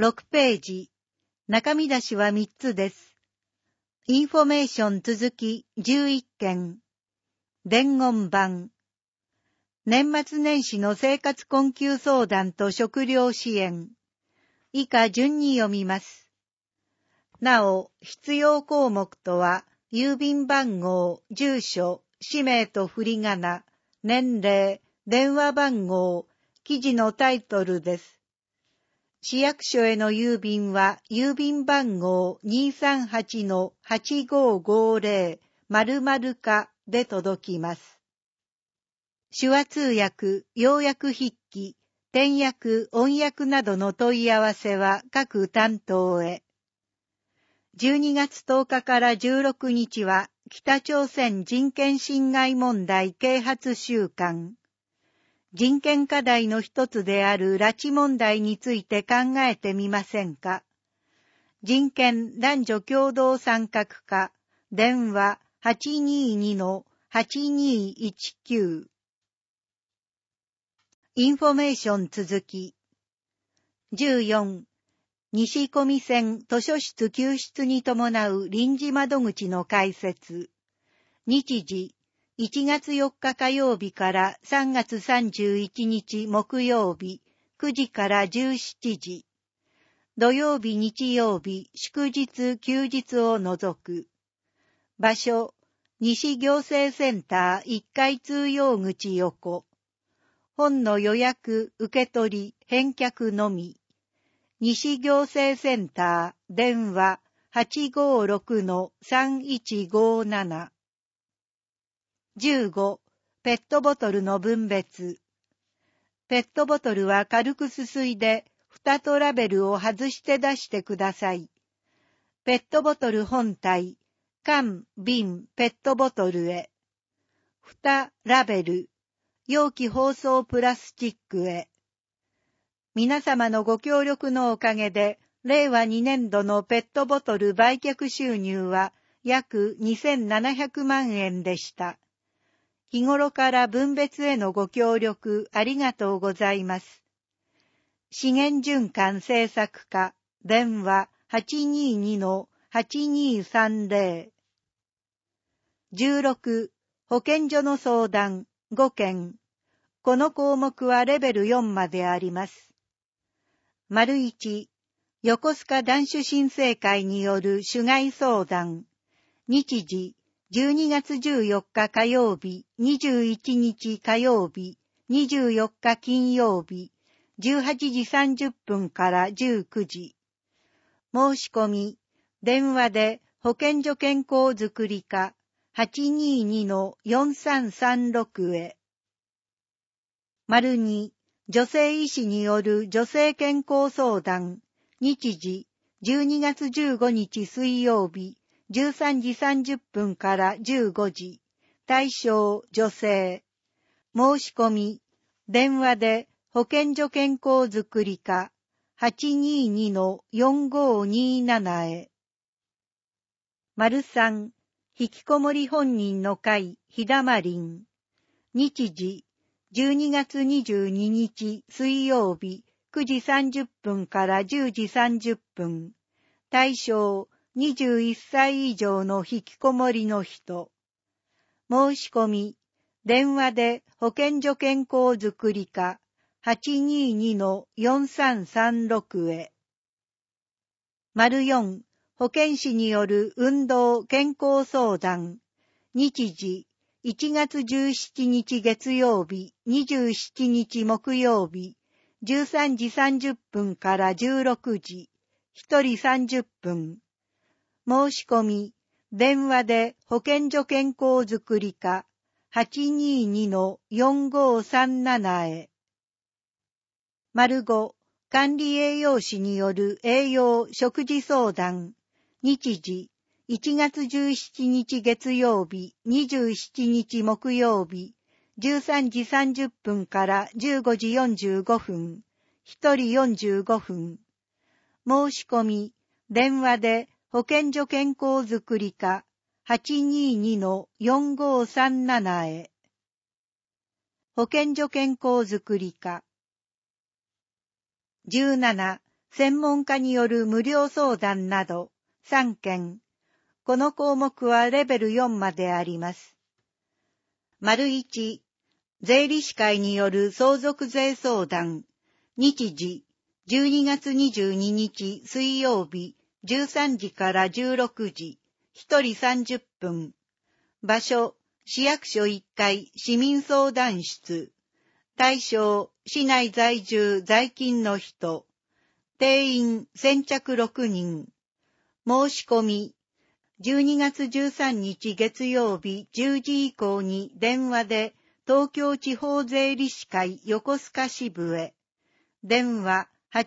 6ページ。中見出しは3つです。インフォメーション続き11件。伝言版。年末年始の生活困窮相談と食料支援。以下順に読みます。なお、必要項目とは、郵便番号、住所、氏名と振り仮名、年齢、電話番号、記事のタイトルです。市役所への郵便は、郵便番号 238-8550 〇〇課で届きます。手話通訳、要約筆記、転訳、音訳などの問い合わせは各担当へ。12月10日から16日は、北朝鮮人権侵害問題啓発週間。人権課題の一つである拉致問題について考えてみませんか。人権男女共同参画課、電話 822-8219。インフォメーション続き。14、西小見線図書室救出に伴う臨時窓口の開設。日時、1月4日火曜日から3月31日木曜日、9時から17時。土曜日、日曜日、祝日、休日を除く。場所、西行政センター1階通用口横。本の予約、受け取り、返却のみ。西行政センター、電話 856-3157。15、ペットボトルの分別。ペットボトルは軽くすすいで、蓋とラベルを外して出してください。ペットボトル本体、缶、瓶、ペットボトルへ。蓋、ラベル、容器包装プラスチックへ。皆様のご協力のおかげで、令和2年度のペットボトル売却収入は約2700万円でした。日頃から分別へのご協力ありがとうございます。資源循環政策課、電話 822-8230。16、保健所の相談5件。この項目はレベル4まであります。丸1、横須賀男子新生会による主害相談。日時、12月14日火曜日、21日火曜日、24日金曜日、18時30分から19時。申し込み、電話で保健所健康づくり課 822-4336 へ。丸2、女性医師による女性健康相談。日時、12月15日水曜日、13時30分から15時。対象、女性。申し込み、電話で保健所健康づくり課 822-4527 へ。丸3、引きこもり本人の会、ひだまりん。日時、12月22日水曜日9時30分から10時30分。対象、21歳以上の引きこもりの人。申し込み、電話で保健所健康づくり課 822-4336 へ。丸4、保健師による運動健康相談。日時、1月17日月曜日、27日木曜日、13時30分から16時、1人30分。申し込み、電話で保健所健康づくり課 822-4537 へ。丸5、管理栄養士による栄養食事相談。日時、1月17日月曜日、27日木曜日、13時30分から15時45分、1人45分。申し込み、電話で保健所健康づくり課 822-4537 へ。保健所健康づくり課。17、 専門家による無料相談など3件。この項目はレベル4まであります。1、税理士会による相続税相談。日時、12月22日水曜日、13時から16時、1人30分。場所、市役所1階市民相談室。対象、市内在住在勤の人。定員、先着6人。申し込み、12月13日月曜日10時以降に電話で東京地方税理士会横須賀支部へ。電話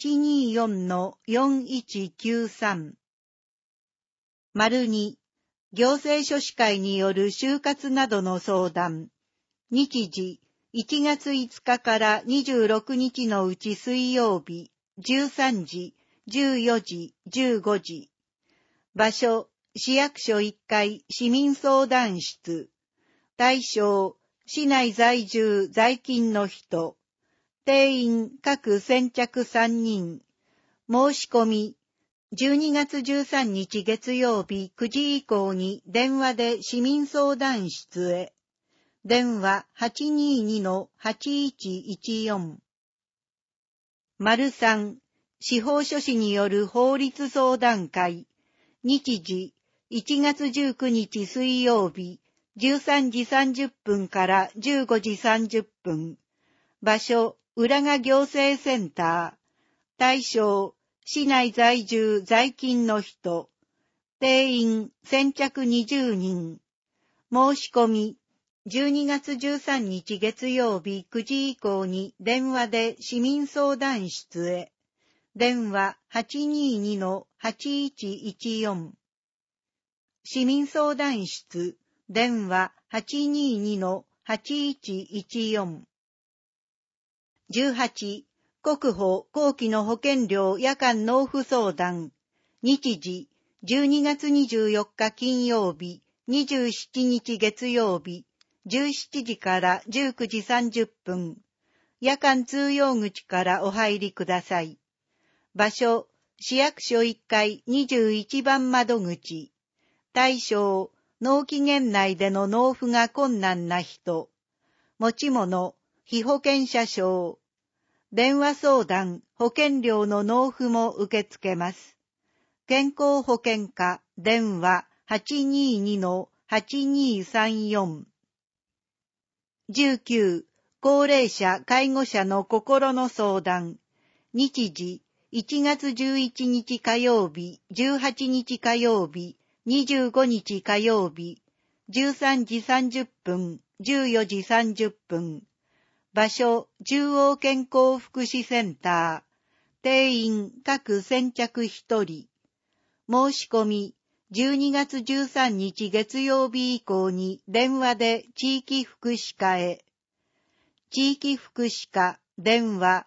824-4193。2、行政書士会による就活などの相談。日時、1月5日から26日のうち水曜日、13時、14時、15時。場所、市役所1階市民相談室。対象、市内在住在勤の人。定員各先着3人。申し込み、12月13日月曜日9時以降に電話で市民相談室へ。電話 822-8114。3、司法書士による法律相談会。日時、1月19日水曜日、13時30分から15時30分。場所、浦賀行政センター。対象、市内在住在勤の人。定員、先着20人。申し込み、12月13日月曜日9時以降に電話で市民相談室へ。電話 822-8114。市民相談室、電話 822-8114。18、国保後期の保険料夜間納付相談。日時、12月24日金曜日、27日月曜日、17時から19時30分。夜間通用口からお入りください。場所、市役所1階21番窓口。対象、納期限内での納付が困難な人。持ち物、被保険者証。電話相談、保険料の納付も受け付けます。健康保険課、電話 822-8234。19、高齢者、介護者の心の相談。日時、1月11日火曜日、18日火曜日、25日火曜日、13時30分、14時30分。場所、中央健康福祉センター。定員、各先着1人。申し込み、12月13日月曜日以降に電話で地域福祉課へ。地域福祉課、電話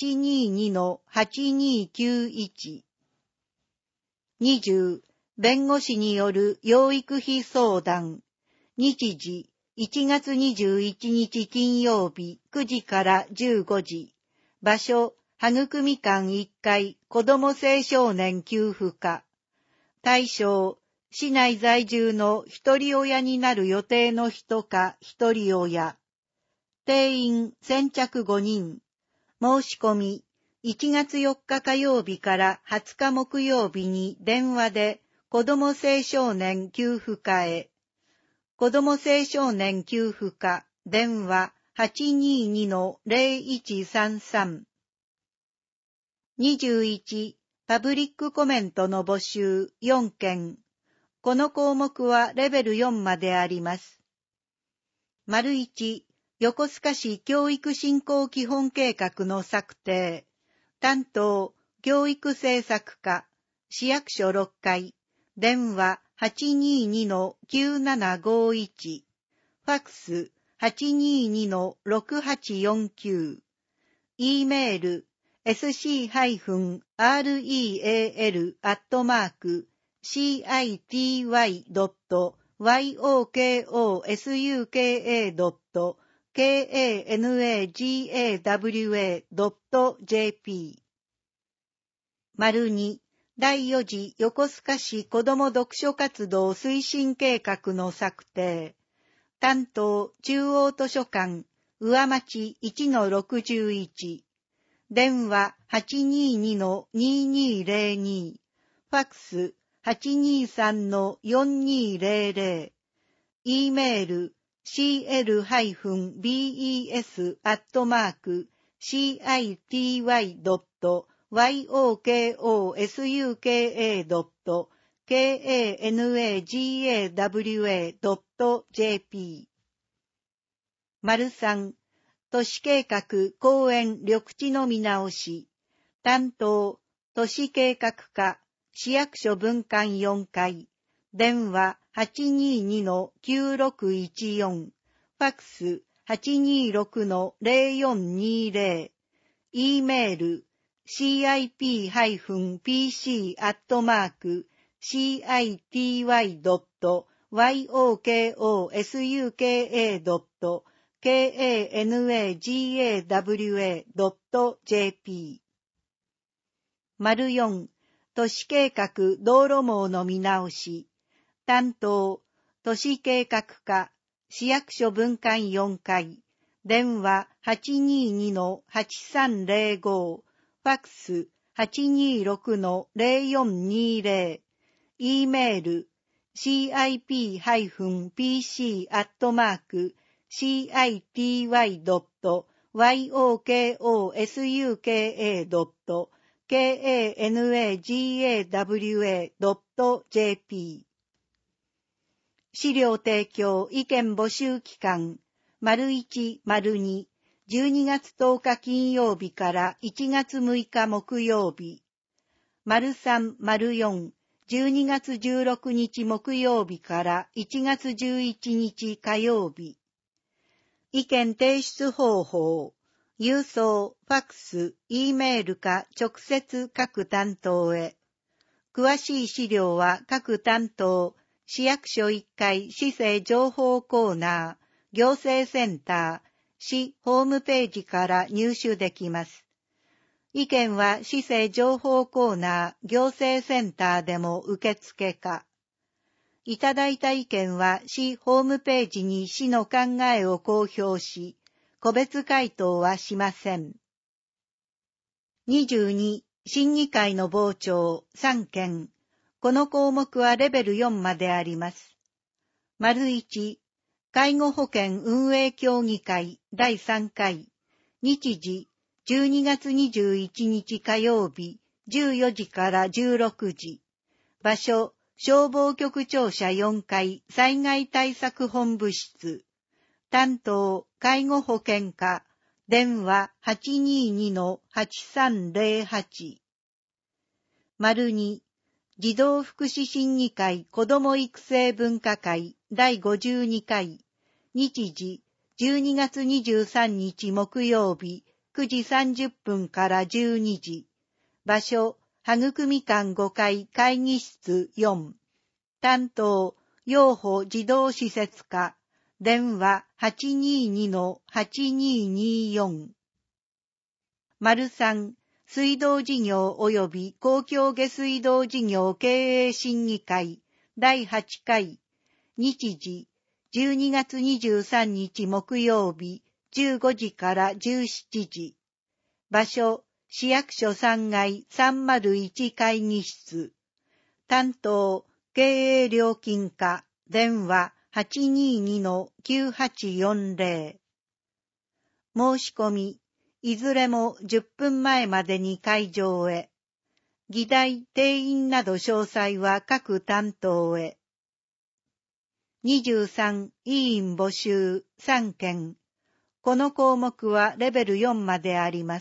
822-8291。20、弁護士による養育費相談。日時、1月21日金曜日9時から15時。場所、育み館1階子ども青少年給付課。対象、市内在住の一人親になる予定の人か一人親。定員先着5人。申し込み、1月4日火曜日から20日木曜日に電話で子ども青少年給付課へ。子ども青少年給付課、電話 822-0133。21、パブリックコメントの募集4件。この項目はレベル4まであります。1、横須賀市教育振興基本計画の策定。担当、教育政策課、市役所6階、電話 822-9751。ファックス 822-6849。E メール sc-real@city.yokosuka.kanagawa.jp 2、第4次横須賀市子ども読書活動推進計画の策定。担当中央図書館、上町 1-61。電話 822-2202。ファックス 823-4200。E メール city.yoksuka.kanagawa.jp。 3、都市計画公園緑地の見直し。担当都市計画課市役所分館4階。電話 822-9614。ファックス 826-0420。E メール city-py.city.yokosuka.kanagawa.jp。 4、都市計画道路網の見直し。担当都市計画課市役所分館4階。電話 822-8305。ファックス 826-0420。E メール cip-py.yokosuka.kanagawa.jp。 資料提供意見募集期間 ①② 12月10日金曜日から1月6日木曜日 ③ ④ 12月16日木曜日から1月11日火曜日。意見提出方法、郵送、ファックス、E メールか直接各担当へ。詳しい資料は各担当、市役所1階市政情報コーナー、行政センター、市ホームページから入手できます。意見は市政情報コーナー、行政センターでも受付か。いただいた意見は市ホームページに市の考えを公表し、個別回答はしません。22、審議会の傍聴3件。この項目はレベル4まであります。1、介護保険運営協議会第3回。日時、12月21日火曜日、14時から16時。場所、消防局庁舎4階災害対策本部室。担当、介護保険課。電話 822-8308。2、児童福祉審議会子ども育成文化会第52回。日時、12月23日木曜日、9時30分から12時。場所、育み館5階会議室4。担当、養護児童施設課。電話 822-8224。3、水道事業及び公共下水道事業経営審議会第8回。日時、12月23日木曜日、15時から17時。場所、市役所3階301会議室。担当、経営料金課。電話 822-9840。申し込み、いずれも10分前までに会場へ。議題、定員など詳細は各担当へ。23、委員募集3件。この項目はレベル4まであります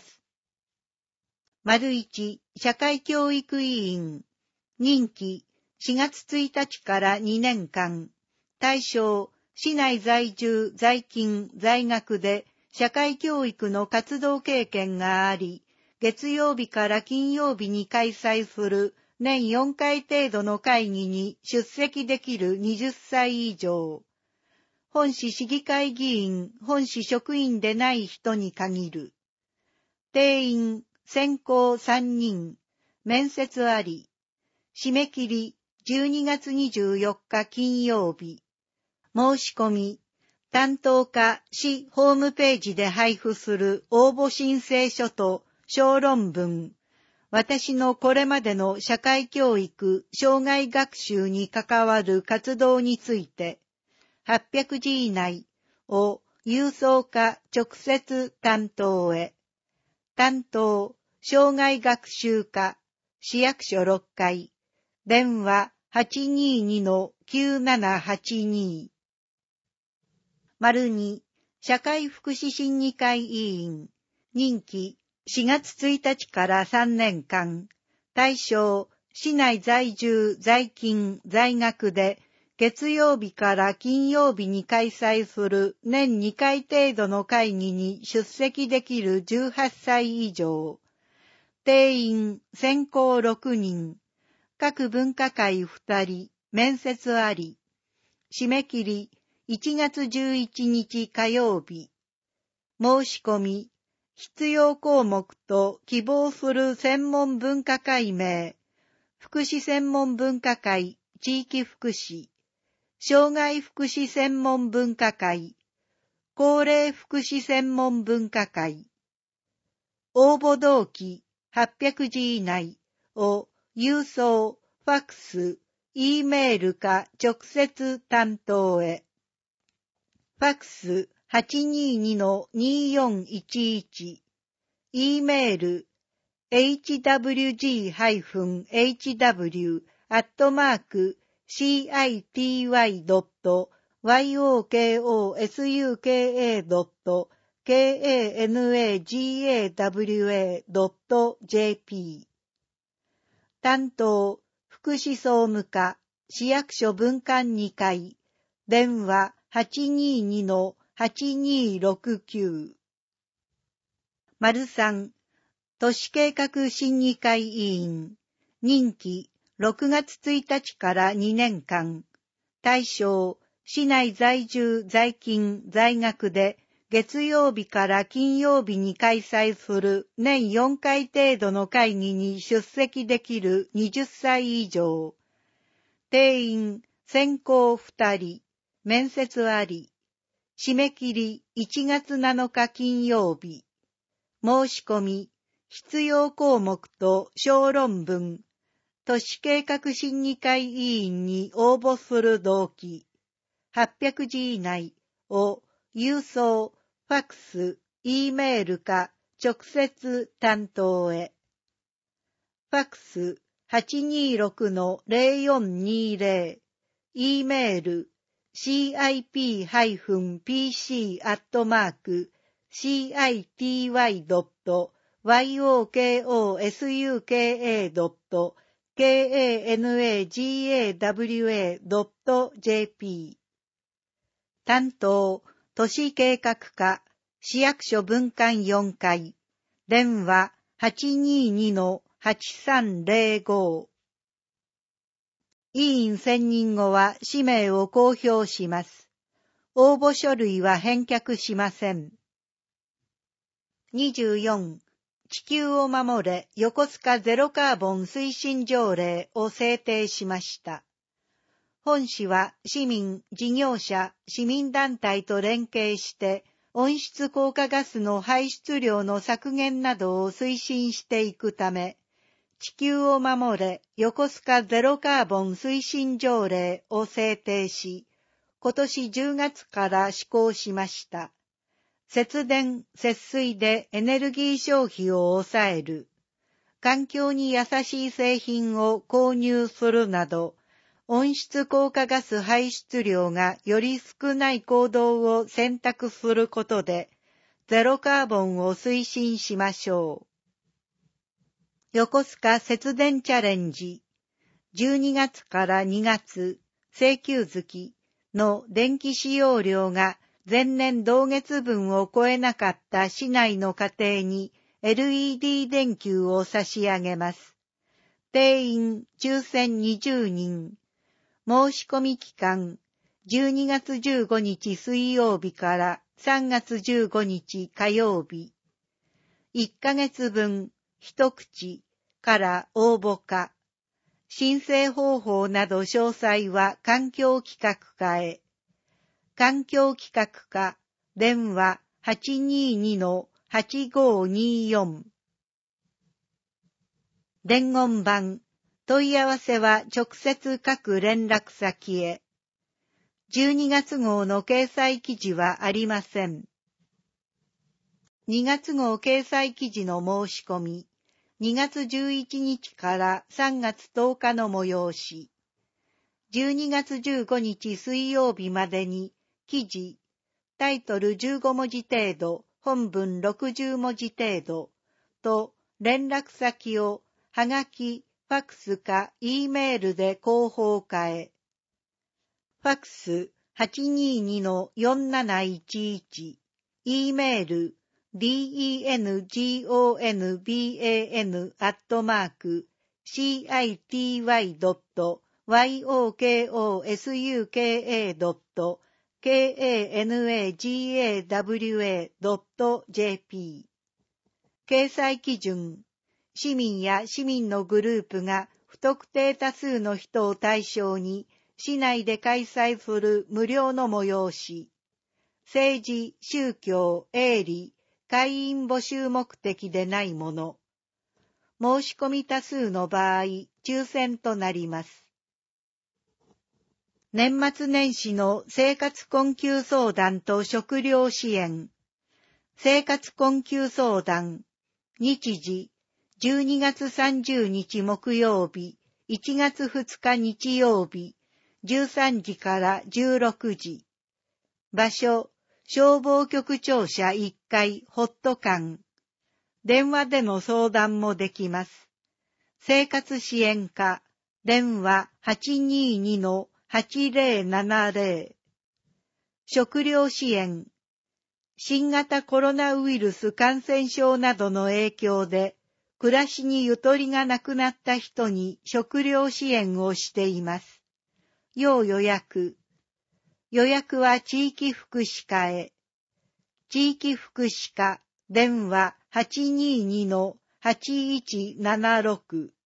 。1、社会教育委員。任期、4月1日から2年間。対象、市内在住、在勤、在学で、社会教育の活動経験があり、月曜日から金曜日に開催する年4回程度の会議に出席できる20歳以上。本市市議会議員、本市職員でない人に限る。定員、選考3人。 面接あり。締め切り12月24日金曜日。申し込み、担当課市ホームページで配布する応募申請書と小論文、私のこれまでの社会教育、障害学習に関わる活動について、800字以内を郵送か直接担当へ。担当、障害学習課、市役所6階、電話 822-9782。2、社会福祉審議会委員、任期4月1日から3年間、対象、市内在住、在勤、在学で、月曜日から金曜日に開催する年2回程度の会議に出席できる18歳以上、定員選考6人、各分科会2人、面接あり、締め切り1月11日火曜日、申し込み、必要項目と希望する専門分科会名、福祉専門分科会、地域福祉、障害福祉専門分科会、高齢福祉専門分科会、応募動機800字以内を郵送、ファックス、Eメールか直接担当へ。ファックス 822-2411、Eメール hwg-city.yokosuka.kanagawa.jp。 担当、福祉総務課、市役所分管2階、電話 822-8269。3、都市計画審議会委員、任期6月1日から2年間、対象、市内在住、在勤、在学で、月曜日から金曜日に開催する年4回程度の会議に出席できる20歳以上、定員、選考2人、面接あり、締め切り1月7日金曜日、申し込み、必要項目と小論文、都市計画審議会委員に応募する動機、800字以内を郵送、ファックス、Eメールか直接担当へ。ファックス 826-0420、Eメール city-py-city.yokosuka.kanagawa.jp。 担当、都市計画課、市役所分管4階、電話 822-8305。委員選任後は氏名を公表します。応募書類は返却しません。24、地球を守れ横須賀ゼロカーボン推進条例を制定しました。本市は市民、事業者、市民団体と連携して温室効果ガスの排出量の削減などを推進していくため、地球を守れ横須賀ゼロカーボン推進条例を制定し、今年10月から施行しました。節電、節水でエネルギー消費を抑える、環境に優しい製品を購入するなど、温室効果ガス排出量がより少ない行動を選択することで、ゼロカーボンを推進しましょう。横須賀節電チャレンジ、12月から2月、請求月の電気使用量が前年同月分を超えなかった市内の家庭に LED 電球を差し上げます。定員抽選20人。申し込み期間、12月15日水曜日から3月15日火曜日。1ヶ月分、一口、 から応募か、申請方法など詳細は環境企画課へ。環境企画課、電話822-8524。伝言板、問い合わせは直接各連絡先へ。12月号の掲載記事はありません。2月号掲載記事の申し込み、2月11日から3月10日の催し、12月15日水曜日までに記事、タイトル15文字程度、本文60文字程度と連絡先をはがき、ファックスか E メールで広報課へ。ファックス 822-4711、E メールdengcity.yokosuka.kanagawa.jp。 掲載基準、市民や市民のグループが不特定多数の人を対象に市内で開催する無料の催し、政治、宗教、営利、会員募集目的でないもの。申し込み多数の場合、抽選となります。年末年始の生活困窮相談と食料支援。生活困窮相談。日時、12月30日木曜日、1月2日日曜日、13時から16時。場所、消防局庁舎1階ホット館。電話での相談もできます。生活支援課、電話822-8070。食料支援。新型コロナウイルス感染症などの影響で、暮らしにゆとりがなくなった人に食料支援をしています。要予約。予約は地域福祉課へ。地域福祉課、電話822-8176。